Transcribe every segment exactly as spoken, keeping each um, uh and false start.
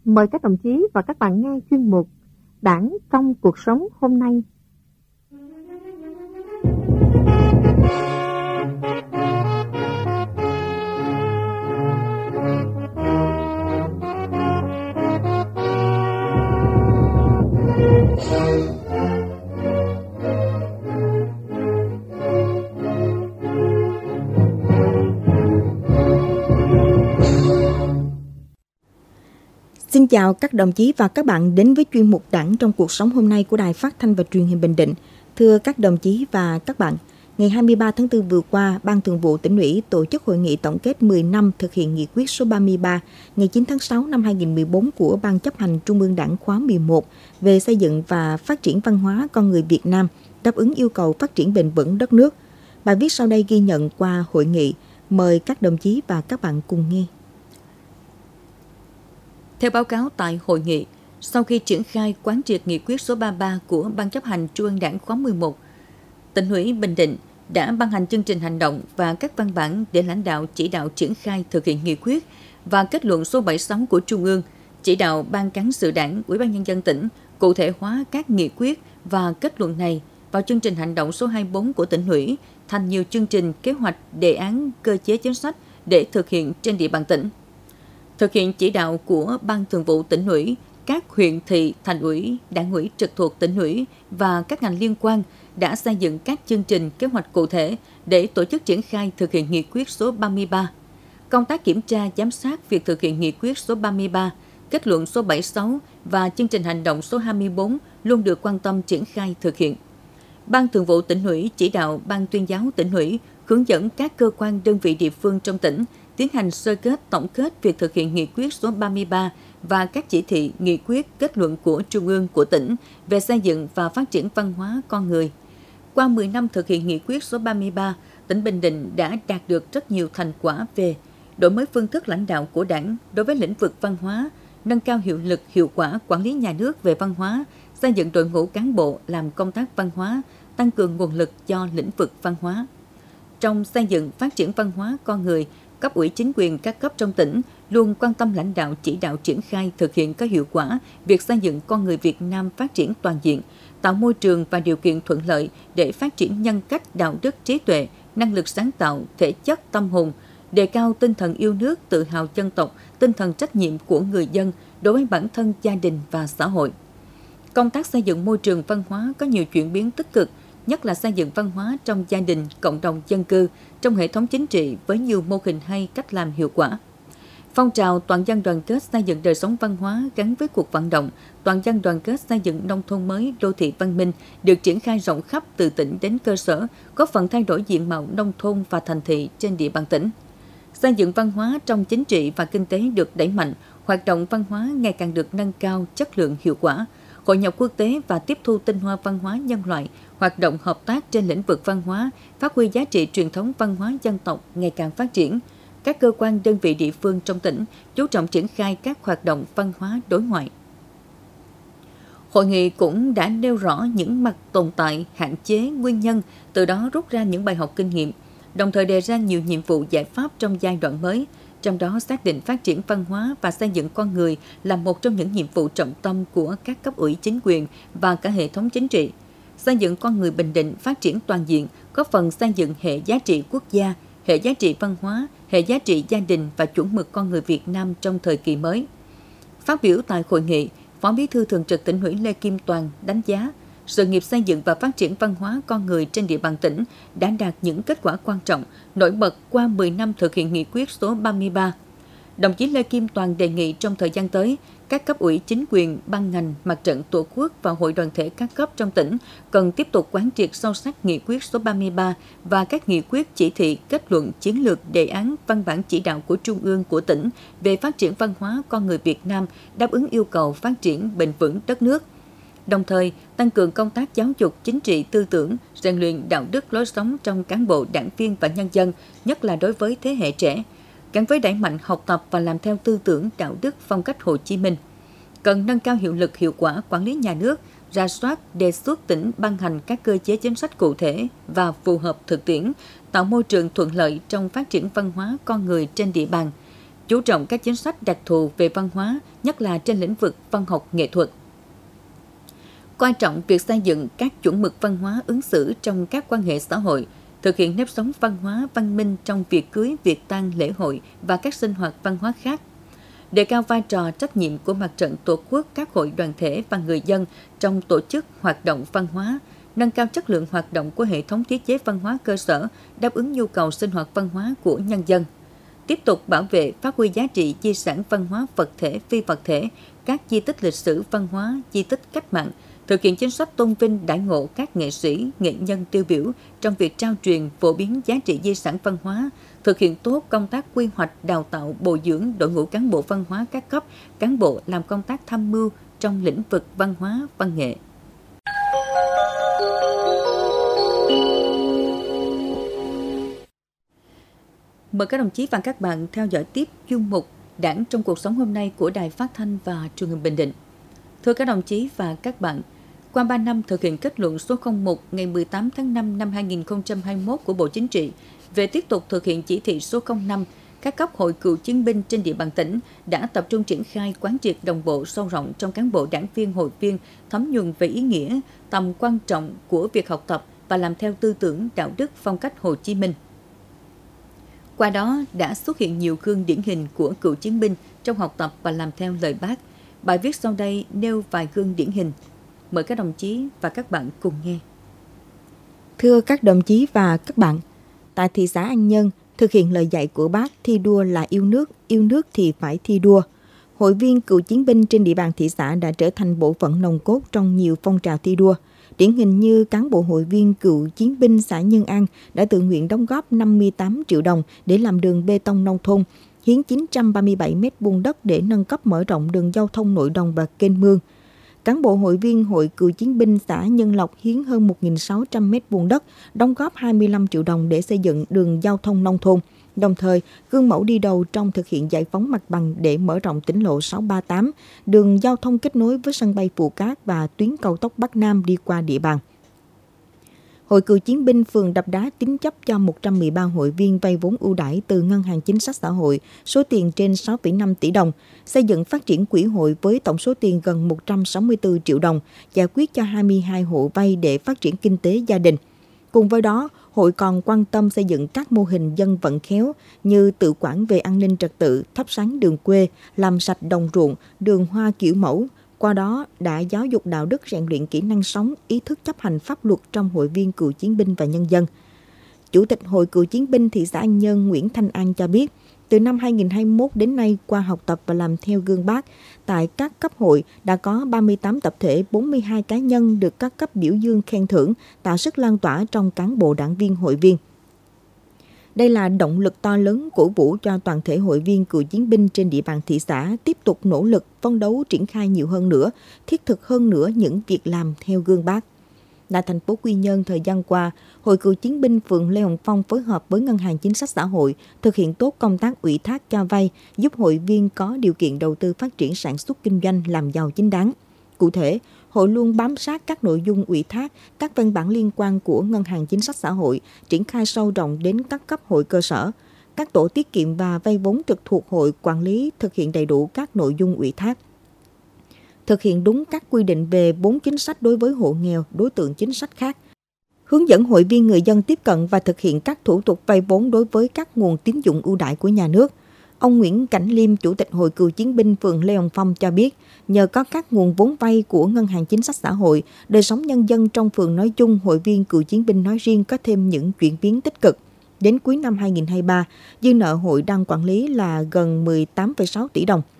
Mời các đồng chí và các bạn nghe chuyên mục Đảng trong cuộc sống hôm nay. Xin chào các đồng chí và các bạn đến với chuyên mục Đảng trong cuộc sống hôm nay của Đài Phát thanh và Truyền hình Bình Định. Thưa các đồng chí và các bạn, ngày hai mươi ba tháng tư vừa qua, Ban Thường vụ Tỉnh ủy tổ chức hội nghị tổng kết mười năm thực hiện nghị quyết số ba mươi ba ngày chín tháng sáu năm hai nghìn không trăm mười bốn của Ban chấp hành Trung ương Đảng khóa mười một về xây dựng và phát triển văn hóa con người Việt Nam, đáp ứng yêu cầu phát triển bền vững đất nước. Bài viết sau đây ghi nhận qua hội nghị. Mời các đồng chí và các bạn cùng nghe. Theo báo cáo tại hội nghị, sau khi triển khai quán triệt nghị quyết số ba mươi ba của Ban chấp hành Trung ương Đảng khóa mười một, Tỉnh ủy Bình Định đã ban hành chương trình hành động và các văn bản để lãnh đạo chỉ đạo triển khai thực hiện nghị quyết và kết luận số bảy mươi sáu của Trung ương, chỉ đạo Ban Cán sự Đảng, Ủy ban Nhân dân tỉnh cụ thể hóa các nghị quyết và kết luận này vào chương trình hành động số hai mươi bốn của Tỉnh ủy thành nhiều chương trình, kế hoạch, đề án, cơ chế chính sách để thực hiện trên địa bàn tỉnh. Thực hiện chỉ đạo của Ban Thường vụ Tỉnh ủy, các huyện thị, thành ủy, đảng ủy trực thuộc Tỉnh ủy và các ngành liên quan đã xây dựng các chương trình, kế hoạch cụ thể để tổ chức triển khai thực hiện nghị quyết số ba mươi ba. Công tác kiểm tra, giám sát việc thực hiện nghị quyết số ba mươi ba, kết luận số bảy mươi sáu và chương trình hành động số hai mươi bốn luôn được quan tâm triển khai thực hiện. Ban Thường vụ Tỉnh ủy chỉ đạo Ban Tuyên giáo Tỉnh ủy hướng dẫn các cơ quan đơn vị địa phương trong tỉnh tiến hành sơ kết, tổng kết việc thực hiện nghị quyết số ba mươi ba và các chỉ thị, nghị quyết, kết luận của Trung ương, của tỉnh về xây dựng và phát triển văn hóa con người. Qua mười năm thực hiện nghị quyết số ba mươi ba, tỉnh Bình Định đã đạt được rất nhiều thành quả về đổi mới phương thức lãnh đạo của Đảng đối với lĩnh vực văn hóa, nâng cao hiệu lực, hiệu quả quản lý nhà nước về văn hóa, xây dựng đội ngũ cán bộ làm công tác văn hóa, tăng cường nguồn lực cho lĩnh vực văn hóa. Trong xây dựng, phát triển văn hóa con người, cấp ủy chính quyền các cấp trong tỉnh luôn quan tâm lãnh đạo chỉ đạo triển khai thực hiện có hiệu quả việc xây dựng con người Việt Nam phát triển toàn diện, tạo môi trường và điều kiện thuận lợi để phát triển nhân cách, đạo đức, trí tuệ, năng lực sáng tạo, thể chất, tâm hồn, đề cao tinh thần yêu nước, tự hào dân tộc, tinh thần trách nhiệm của người dân đối với bản thân, gia đình và xã hội. Công tác xây dựng môi trường văn hóa có nhiều chuyển biến tích cực, nhất là xây dựng văn hóa trong gia đình, cộng đồng dân cư, trong hệ thống chính trị với nhiều mô hình hay, cách làm hiệu quả. Phong trào toàn dân đoàn kết xây dựng đời sống văn hóa gắn với cuộc vận động toàn dân đoàn kết xây dựng nông thôn mới, đô thị văn minh được triển khai rộng khắp từ tỉnh đến cơ sở, góp phần thay đổi diện mạo nông thôn và thành thị trên địa bàn tỉnh. Xây dựng văn hóa trong chính trị và kinh tế được đẩy mạnh, hoạt động văn hóa ngày càng được nâng cao, chất lượng, hiệu quả. Hội nhập quốc tế và tiếp thu tinh hoa văn hóa nhân loại, hoạt động hợp tác trên lĩnh vực văn hóa, phát huy giá trị truyền thống văn hóa dân tộc ngày càng phát triển. Các cơ quan đơn vị địa phương trong tỉnh chú trọng triển khai các hoạt động văn hóa đối ngoại. Hội nghị cũng đã nêu rõ những mặt tồn tại, hạn chế, nguyên nhân, từ đó rút ra những bài học kinh nghiệm, đồng thời đề ra nhiều nhiệm vụ giải pháp trong giai đoạn mới, trong đó xác định phát triển văn hóa và xây dựng con người là một trong những nhiệm vụ trọng tâm của các cấp ủy chính quyền và cả hệ thống chính trị. Xây dựng con người Bình Định phát triển toàn diện, góp phần xây dựng hệ giá trị quốc gia, hệ giá trị văn hóa, hệ giá trị gia đình và chuẩn mực con người Việt Nam trong thời kỳ mới. Phát biểu tại hội nghị, Phó Bí thư Thường trực Tỉnh ủy Lê Kim Toàn đánh giá sự nghiệp xây dựng và phát triển văn hóa con người trên địa bàn tỉnh đã đạt những kết quả quan trọng, nổi bật qua mười năm thực hiện nghị quyết số ba mươi ba. Đồng chí Lê Kim Toàn đề nghị trong thời gian tới, các cấp ủy chính quyền, ban ngành, mặt trận tổ quốc và hội đoàn thể các cấp trong tỉnh cần tiếp tục quán triệt sâu sắc nghị quyết số ba mươi ba và các nghị quyết, chỉ thị, kết luận, chiến lược, đề án, văn bản chỉ đạo của Trung ương, của tỉnh về phát triển văn hóa con người Việt Nam đáp ứng yêu cầu phát triển bền vững đất nước. Đồng thời, tăng cường công tác giáo dục chính trị tư tưởng, rèn luyện đạo đức lối sống trong cán bộ, đảng viên và nhân dân, nhất là đối với thế hệ trẻ, gắn với đẩy mạnh học tập và làm theo tư tưởng, đạo đức, phong cách Hồ Chí Minh. Cần nâng cao hiệu lực, hiệu quả quản lý nhà nước, rà soát, đề xuất tỉnh ban hành các cơ chế chính sách cụ thể và phù hợp thực tiễn, tạo môi trường thuận lợi trong phát triển văn hóa con người trên địa bàn, chú trọng các chính sách đặc thù về văn hóa, nhất là trên lĩnh vực văn học nghệ thuật. Coi trọng việc xây dựng các chuẩn mực văn hóa ứng xử trong các quan hệ xã hội, thực hiện nếp sống văn hóa văn minh trong việc cưới, việc tang, lễ hội và các sinh hoạt văn hóa khác. Đề cao vai trò trách nhiệm của Mặt trận Tổ quốc, các hội đoàn thể và người dân trong tổ chức hoạt động văn hóa, nâng cao chất lượng hoạt động của hệ thống thiết chế văn hóa cơ sở, đáp ứng nhu cầu sinh hoạt văn hóa của nhân dân. Tiếp tục bảo vệ, phát huy giá trị di sản văn hóa vật thể, phi vật thể, các di tích lịch sử văn hóa, di tích cách mạng, thực hiện chính sách tôn vinh đãi ngộ các nghệ sĩ, nghệ nhân tiêu biểu trong việc trao truyền, phổ biến giá trị di sản văn hóa, thực hiện tốt công tác quy hoạch, đào tạo, bồi dưỡng đội ngũ cán bộ văn hóa các cấp, cán bộ làm công tác tham mưu trong lĩnh vực văn hóa, văn nghệ. Mời các đồng chí và các bạn theo dõi tiếp chuyên mục Đảng trong cuộc sống hôm nay của Đài Phát thanh và Truyền hình Bình Định. Thưa các đồng chí và các bạn, qua ba năm thực hiện kết luận số không một ngày mười tám tháng năm năm hai nghìn không trăm hai mươi mốt của Bộ Chính trị về tiếp tục thực hiện chỉ thị số không năm, các cấp hội cựu chiến binh trên địa bàn tỉnh đã tập trung triển khai quán triệt đồng bộ sâu rộng trong cán bộ đảng viên hội viên, thấm nhuần về ý nghĩa, tầm quan trọng của việc học tập và làm theo tư tưởng, đạo đức, phong cách Hồ Chí Minh. Qua đó đã xuất hiện nhiều gương điển hình của cựu chiến binh trong học tập và làm theo lời Bác. Bài viết sau đây nêu vài gương điển hình. Mời các đồng chí và các bạn cùng nghe. Thưa các đồng chí và các bạn, tại thị xã An Nhơn, thực hiện lời dạy của Bác thi đua là yêu nước, yêu nước thì phải thi đua. Hội viên cựu chiến binh trên địa bàn thị xã đã trở thành bộ phận nòng cốt trong nhiều phong trào thi đua. Điển hình như cán bộ hội viên cựu chiến binh xã Nhân An đã tự nguyện đóng góp năm mươi tám triệu đồng để làm đường bê tông nông thôn, hiến chín trăm ba mươi bảy mét vuông đất để nâng cấp mở rộng đường giao thông nội đồng và kênh mương. Cán bộ hội viên hội cựu chiến binh xã Nhân Lộc hiến hơn một nghìn sáu trăm mét vuông đất, đóng góp hai mươi lăm triệu đồng để xây dựng đường giao thông nông thôn. Đồng thời, gương mẫu đi đầu trong thực hiện giải phóng mặt bằng để mở rộng tỉnh lộ sáu ba tám, đường giao thông kết nối với sân bay Phù Cát và tuyến cao tốc Bắc Nam đi qua địa bàn. Hội cựu chiến binh phường Đập Đá tín chấp cho một trăm mười ba hội viên vay vốn ưu đãi từ Ngân hàng Chính sách Xã hội, số tiền trên sáu phẩy năm tỷ đồng, xây dựng phát triển quỹ hội với tổng số tiền gần một trăm sáu mươi tư triệu đồng, giải quyết cho hai mươi hai hộ vay để phát triển kinh tế gia đình. Cùng với đó, hội còn quan tâm xây dựng các mô hình dân vận khéo như tự quản về an ninh trật tự, thắp sáng đường quê, làm sạch đồng ruộng, đường hoa kiểu mẫu. Qua đó đã giáo dục đạo đức, rèn luyện kỹ năng sống, ý thức chấp hành pháp luật trong hội viên cựu chiến binh và nhân dân. Chủ tịch Hội cựu chiến binh thị xã An Nhơn Nguyễn Thanh An cho biết, từ năm hai nghìn không trăm hai mươi mốt đến nay, qua học tập và làm theo gương Bác, tại các cấp hội đã có ba mươi tám tập thể, bốn mươi hai cá nhân được các cấp biểu dương khen thưởng, tạo sức lan tỏa trong cán bộ đảng viên hội viên. Đây là động lực to lớn cổ vũ cho toàn thể hội viên cựu chiến binh trên địa bàn thị xã tiếp tục nỗ lực phấn đấu triển khai nhiều hơn nữa, thiết thực hơn nữa những việc làm theo gương Bác. Tại thành phố Quy Nhơn thời gian qua, Hội cựu chiến binh phường Lê Hồng Phong phối hợp với Ngân hàng Chính sách Xã hội thực hiện tốt công tác ủy thác cho vay, giúp hội viên có điều kiện đầu tư phát triển sản xuất kinh doanh làm giàu chính đáng. Cụ thể, hội luôn bám sát các nội dung ủy thác, các văn bản liên quan của Ngân hàng Chính sách Xã hội, triển khai sâu rộng đến các cấp hội cơ sở. Các tổ tiết kiệm và vay vốn trực thuộc hội quản lý thực hiện đầy đủ các nội dung ủy thác. Thực hiện đúng các quy định về vốn chính sách đối với hộ nghèo, đối tượng chính sách khác. Hướng dẫn hội viên người dân tiếp cận và thực hiện các thủ tục vay vốn đối với các nguồn tín dụng ưu đãi của nhà nước. Ông Nguyễn Cảnh Liêm, Chủ tịch Hội cựu chiến binh phường Lê Hồng Phong cho biết, nhờ có các nguồn vốn vay của Ngân hàng Chính sách Xã hội, đời sống nhân dân trong phường nói chung, hội viên cựu chiến binh nói riêng có thêm những chuyển biến tích cực. Đến cuối năm hai nghìn không trăm hai mươi ba, dư nợ hội đang quản lý là gần mười tám phẩy sáu tỷ đồng.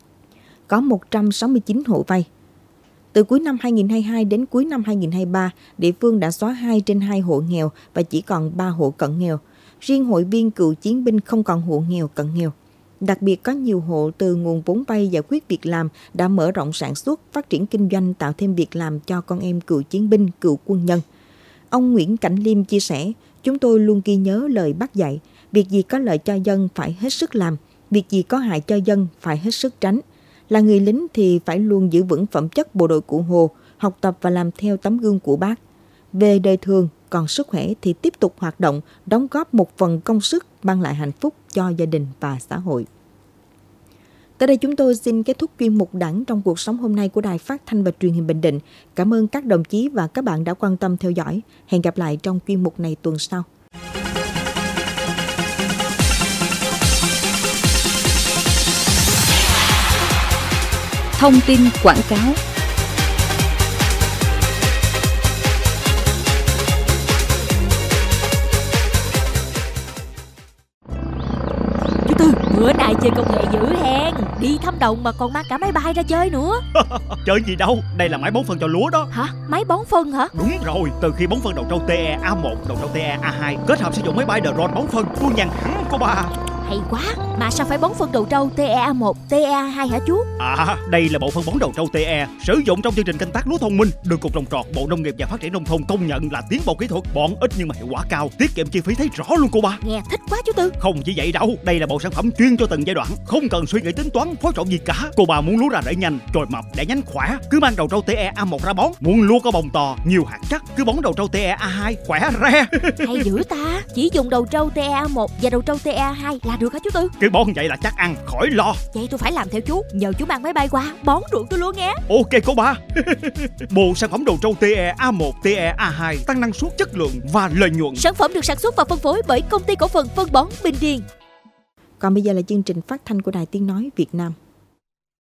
Có một trăm sáu mươi chín hộ vay. Từ cuối năm hai nghìn không trăm hai mươi hai đến cuối năm hai nghìn không trăm hai mươi ba, địa phương đã xóa hai trên hai hộ nghèo và chỉ còn ba hộ cận nghèo. Riêng hội viên cựu chiến binh không còn hộ nghèo cận nghèo. Đặc biệt có nhiều hộ từ nguồn vốn vay giải quyết việc làm đã mở rộng sản xuất, phát triển kinh doanh, tạo thêm việc làm cho con em cựu chiến binh, cựu quân nhân. Ông Nguyễn Cảnh Liêm chia sẻ, chúng tôi luôn ghi nhớ lời Bác dạy, việc gì có lợi cho dân phải hết sức làm, việc gì có hại cho dân phải hết sức tránh. Là người lính thì phải luôn giữ vững phẩm chất bộ đội Cụ Hồ, học tập và làm theo tấm gương của Bác. Về đời thường, còn sức khỏe thì tiếp tục hoạt động, đóng góp một phần công sức mang lại hạnh phúc cho gia đình và xã hội. Tới đây chúng tôi xin kết thúc chuyên mục Đảng trong cuộc sống hôm nay của Đài Phát thanh và Truyền hình Bình Định. Cảm ơn các đồng chí và các bạn đã quan tâm theo dõi. Hẹn gặp lại trong chuyên mục này tuần sau. Thông tin quảng cáo. Chú Tư, bữa nay chơi công nghệ dữ hen. Đi thăm đồng mà còn mang cả máy bay ra chơi nữa. Chơi gì đâu, đây là máy bón phân cho lúa đó. Hả? Máy bón phân hả? Đúng rồi, từ khi bón phân đầu trâu tê e A một, đầu trâu tê e A hai kết hợp sử dụng máy bay Drone bón phân, tôi nhàn hẳn cô bà. Hay quá, mà sao phải bón phân đầu trâu tê e A một, tê e A hai hả chú? À, đây là bộ phân bón đầu trâu tê e sử dụng trong chương trình canh tác lúa thông minh, được Cục Trồng Trọt, Bộ Nông nghiệp và Phát triển Nông thôn công nhận là tiến bộ kỹ thuật, bón ít nhưng mà hiệu quả cao, tiết kiệm chi phí thấy rõ luôn cô bà. Nghe thích quá chú Tư. Không chỉ vậy đâu, đây là bộ sản phẩm chuyên cho từng giai đoạn, không cần suy nghĩ tính toán phối trộn gì cả. Cô bà muốn lúa ra rễ nhanh, chồi mập, đẻ nhánh khỏe, cứ mang đầu trâu tê e A một ra bón. Muốn lúa có bông to, nhiều hạt chắc, cứ bón đầu trâu tê e A hai, khỏe re. Hay dữ ta, chỉ dùng đầu trâu tê e A một và đầu trâu tê e A hai là được hả chú Tư? Cứ bón vậy là chắc ăn, khỏi lo. Vậy tôi phải làm theo chú, nhờ chú mang máy bay qua bón ruộng tôi luôn nghe. Ok cô ba. Bộ sản phẩm đầu trâu tê e A một, tê e A hai tăng năng suất, chất lượng và lợi nhuận. Sản phẩm được sản xuất và phân phối bởi Công ty Cổ phần Phân bón Bình Điền. Còn bây giờ là chương trình phát thanh của Đài Tiếng nói Việt Nam.